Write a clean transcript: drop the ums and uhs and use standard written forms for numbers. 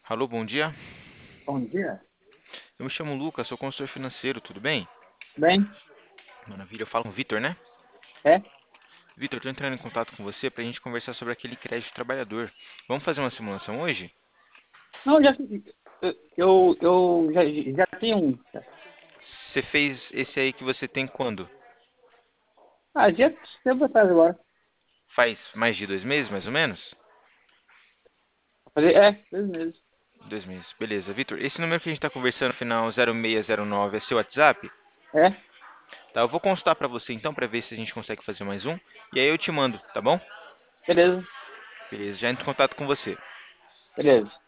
Alô, bom dia. Bom dia. Eu me chamo Lucas, sou consultor financeiro, tudo bem? Bem, Maravilha, eu falo com o Vitor, né? é? Vitor, estou entrando em contato com você para a gente conversar sobre aquele crédito trabalhador. Vamos fazer uma simulação hoje? Não, já tenho um. Você fez esse aí que você tem quando? Ah, já tempo atrás agora. Faz mais de 2 meses, mais ou menos? Vou fazer, 2 meses. 2 meses, beleza. Vitor, esse número que a gente está conversando, final 0609, é seu WhatsApp? É? Tá, eu vou consultar para você então para ver se a gente consegue fazer mais um. E aí eu te mando, tá bom? Beleza, Beleza, já entro em contato com você. beleza.